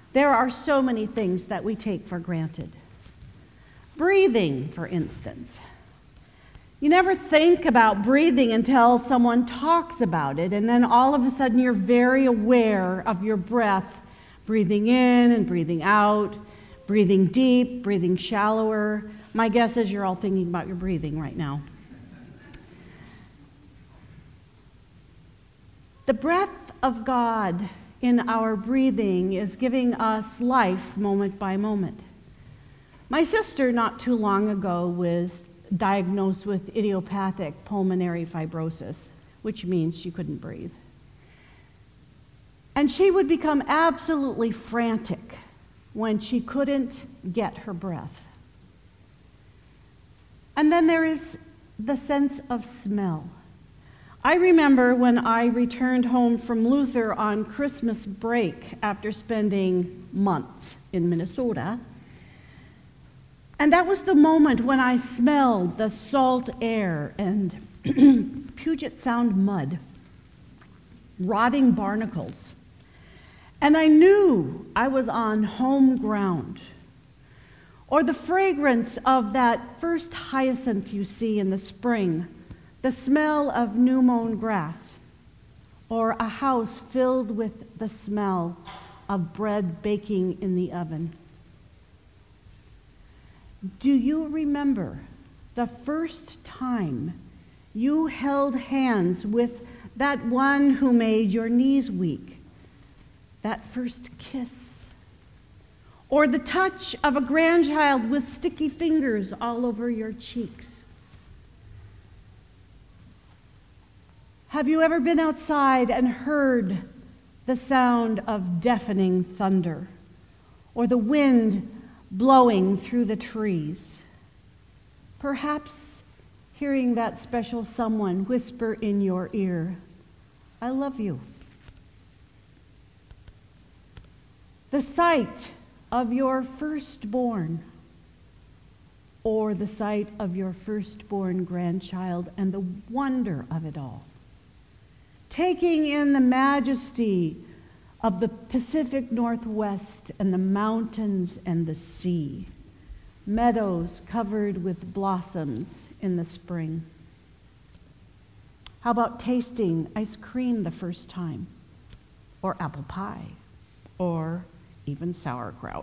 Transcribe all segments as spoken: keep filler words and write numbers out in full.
There are so many things that we take for granted. Breathing, for instance. You never think about breathing until someone talks about it, and then all of a sudden you're very aware of your breath, breathing in and breathing out, breathing deep, breathing shallower. My guess is you're all thinking about your breathing right now. The breath of God in our breathing is giving us life moment by moment. My sister, not too long ago, was diagnosed with idiopathic pulmonary fibrosis, which means she couldn't breathe. And she would become absolutely frantic when she couldn't get her breath. And then there is the sense of smell. I remember when I returned home from Luther on Christmas break after spending months in Minnesota. And that was the moment when I smelled the salt air and Puget Sound mud, rotting barnacles. And I knew I was on home ground. Or the fragrance of that first hyacinth you see in the spring, the smell of new-mown grass, or a house filled with the smell of bread baking in the oven. Do you remember the first time you held hands with that one who made your knees weak? That first kiss? Or the touch of a grandchild with sticky fingers all over your cheeks? Have you ever been outside and heard the sound of deafening thunder, or the wind blowing through the trees? Perhaps hearing that special someone whisper in your ear, "I love you." The sight of your firstborn, or the sight of your firstborn grandchild, and the wonder of it all. Taking in the majesty of the Pacific Northwest and the mountains and the sea, meadows covered with blossoms in the spring. How about tasting ice cream the first time, or apple pie, or even sauerkraut?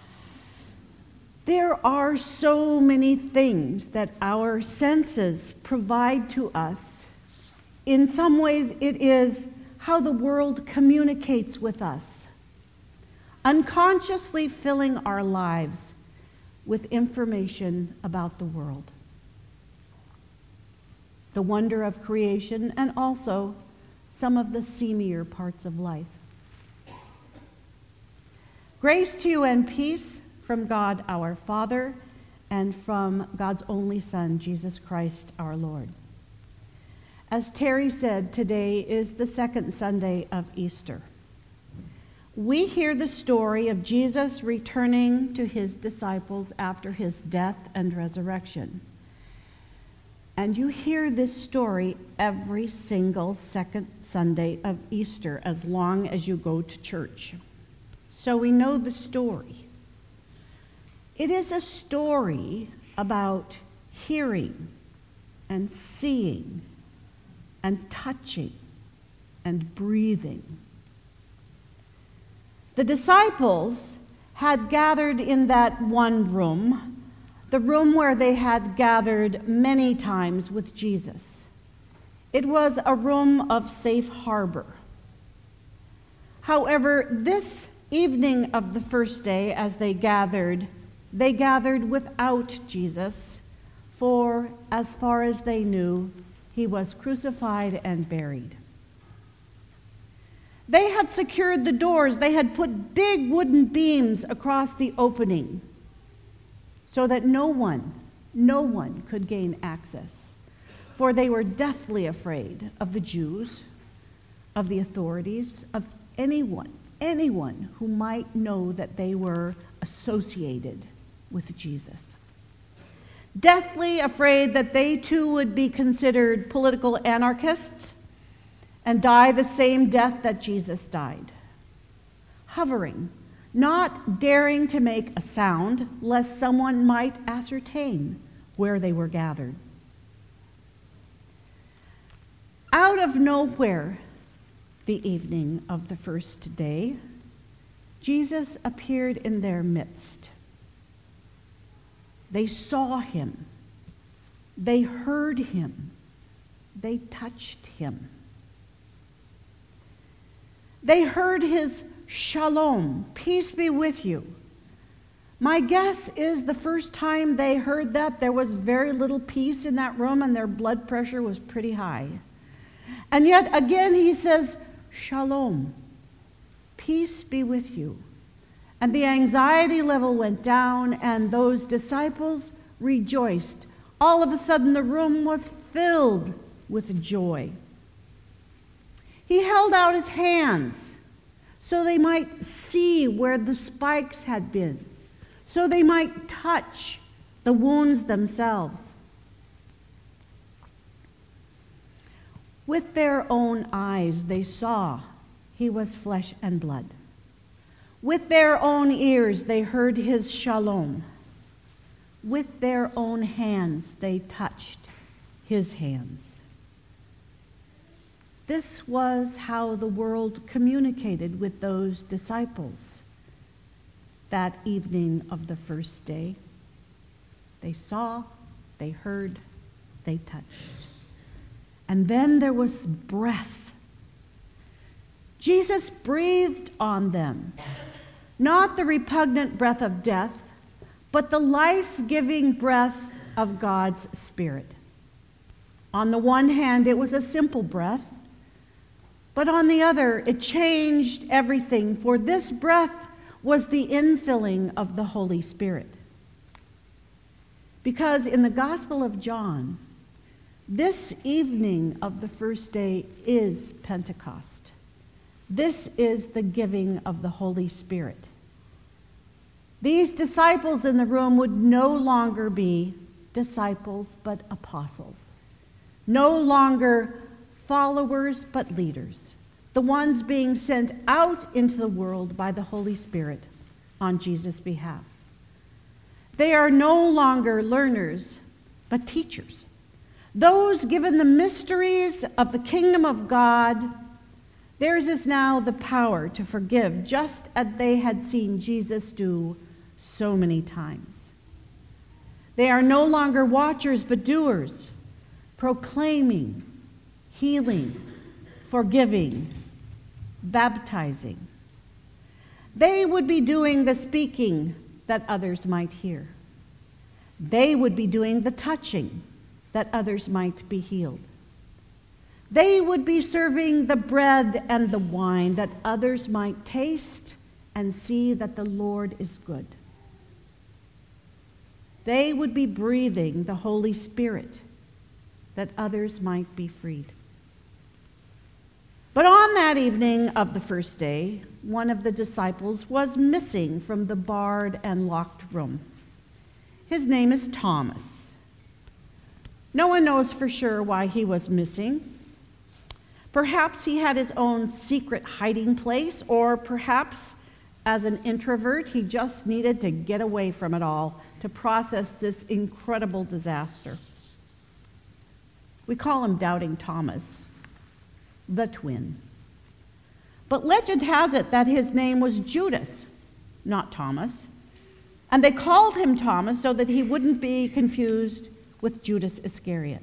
There are so many things that our senses provide to us. In some ways, it is how the world communicates with us, unconsciously filling our lives with information about the world. The wonder of creation, and also some of the seamier parts of life. Grace to you and peace from God our Father and from God's only Son, Jesus Christ our Lord. As Terry said, today is the second Sunday of Easter. We hear the story of Jesus returning to his disciples after his death and resurrection. And you hear this story every single second Sunday of Easter as long as you go to church. So we know the story. It is a story about hearing and seeing and touching and breathing. The disciples had gathered in that one room, the room where they had gathered many times with Jesus. It was a room of safe harbor. However, this evening of the first day, as they gathered, they gathered without Jesus, for as far as they knew, he was crucified and buried. They had secured the doors. They had put big wooden beams across the opening so that no one, no one could gain access, for they were deathly afraid of the Jews, of the authorities, of anyone, anyone who might know that they were associated with Jesus. Deathly afraid that they too would be considered political anarchists and die the same death that Jesus died. Hovering, not daring to make a sound lest someone might ascertain where they were gathered. Out of nowhere, the evening of the first day, Jesus appeared in their midst. They saw him. They heard him. They touched him. They heard his shalom, peace be with you. My guess is the first time they heard that, there was very little peace in that room and their blood pressure was pretty high. And yet again he says, shalom, peace be with you. And the anxiety level went down and those disciples rejoiced. All of a sudden the room was filled with joy. He held out his hands so they might see where the spikes had been, so they might touch the wounds themselves. With their own eyes they saw he was flesh and blood. With their own ears they heard his shalom. With their own hands they touched his hands. This was how the world communicated with those disciples that evening of the first day. They saw, they heard, they touched. And then there was breath. Jesus breathed on them, not the repugnant breath of death, but the life-giving breath of God's Spirit. On the one hand, it was a simple breath, but on the other, it changed everything, for this breath was the infilling of the Holy Spirit. Because in the Gospel of John, this evening of the first day is Pentecost. This is the giving of the Holy Spirit. These disciples in the room would no longer be disciples but apostles. No longer followers but leaders. The ones being sent out into the world by the Holy Spirit on Jesus' behalf. They are no longer learners but teachers. Those given the mysteries of the kingdom of God, theirs is now the power to forgive, just as they had seen Jesus do so many times. They are no longer watchers but doers, proclaiming, healing, forgiving, baptizing. They would be doing the speaking that others might hear. They would be doing the touching that others might be healed. They would be serving the bread and the wine that others might taste and see that the Lord is good. They would be breathing the Holy Spirit that others might be freed. But on that evening of the first day, one of the disciples was missing from the barred and locked room. His name is Thomas. No one knows for sure why he was missing. Perhaps he had his own secret hiding place, or perhaps as an introvert, he just needed to get away from it all to process this incredible disaster. We call him Doubting Thomas, the twin. But legend has it that his name was Judas, not Thomas. And they called him Thomas so that he wouldn't be confused with Judas Iscariot.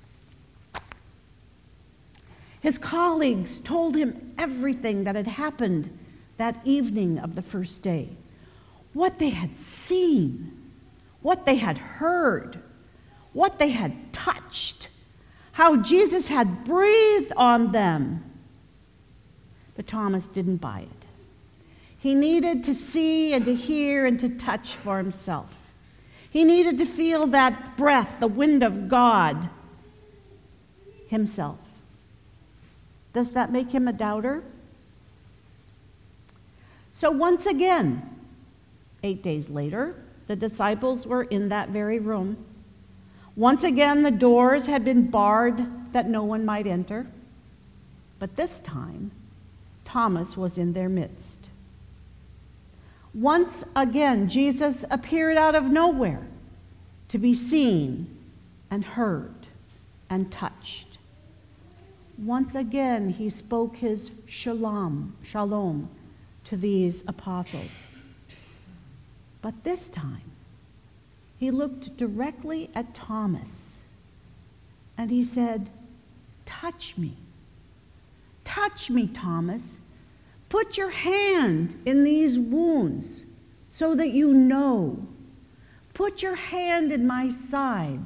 His colleagues told him everything that had happened that evening of the first day. What they had seen, what they had heard, what they had touched, how Jesus had breathed on them. But Thomas didn't buy it. He needed to see and to hear and to touch for himself. He needed to feel that breath, the wind of God, himself. Does that make him a doubter? So once again, eight days later, the disciples were in that very room. Once again, the doors had been barred that no one might enter. But this time, Thomas was in their midst. Once again, Jesus appeared out of nowhere to be seen and heard and touched. Once again, he spoke his shalom, shalom to these apostles. But this time, he looked directly at Thomas and he said, "Touch me. Touch me, Thomas. Put your hand in these wounds so that you know. Put your hand in my side."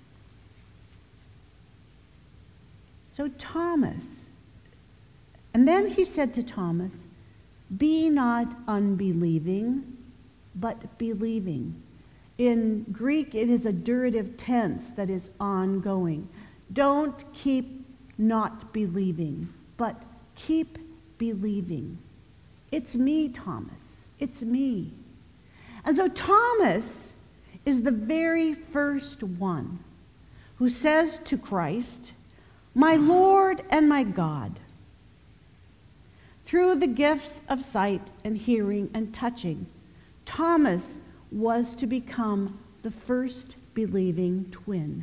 So Thomas, and then he said to Thomas, "Be not unbelieving, but believing." In Greek, it is a durative tense that is ongoing. Don't keep not believing, but keep believing. It's me, Thomas. It's me. And so Thomas is the very first one who says to Christ, "My Lord and my God." Through the gifts of sight and hearing and touching, Thomas was to become the first believing twin.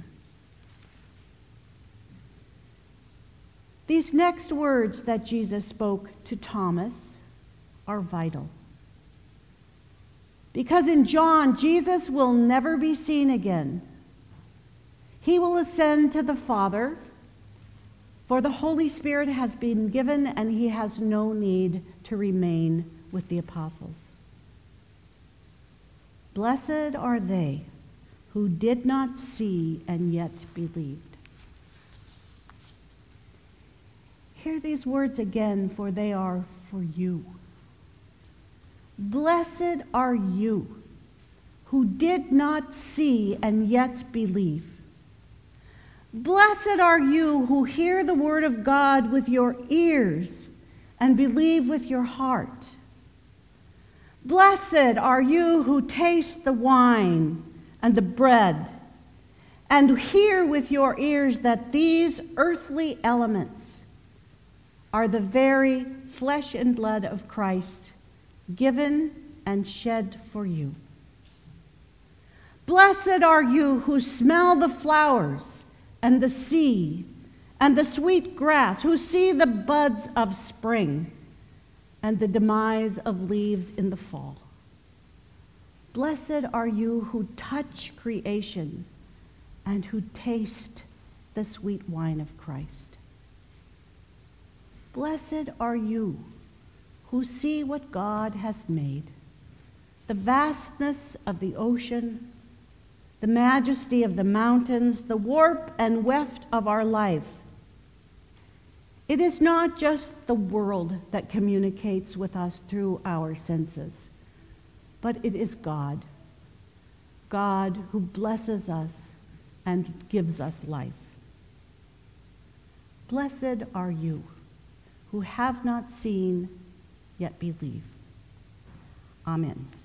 These next words that Jesus spoke to Thomas are vital. Because in John, Jesus will never be seen again. He will ascend to the Father, for the Holy Spirit has been given and he has no need to remain with the apostles. Blessed are they who did not see and yet believed. Hear these words again, for they are for you. Blessed are you who did not see and yet believe. Blessed are you who hear the word of God with your ears and believe with your heart. Blessed are you who taste the wine and the bread and hear with your ears that these earthly elements are the very flesh and blood of Christ, given and shed for you. Blessed are you who smell the flowers and the sea and the sweet grass, who see the buds of spring and the demise of leaves in the fall. Blessed are you who touch creation and who taste the sweet wine of Christ. Blessed are you who see what God has made, the vastness of the ocean, the majesty of the mountains, the warp and weft of our life. It is not just the world that communicates with us through our senses, but it is God. God who blesses us and gives us life. Blessed are you who have not seen yet believe. Amen.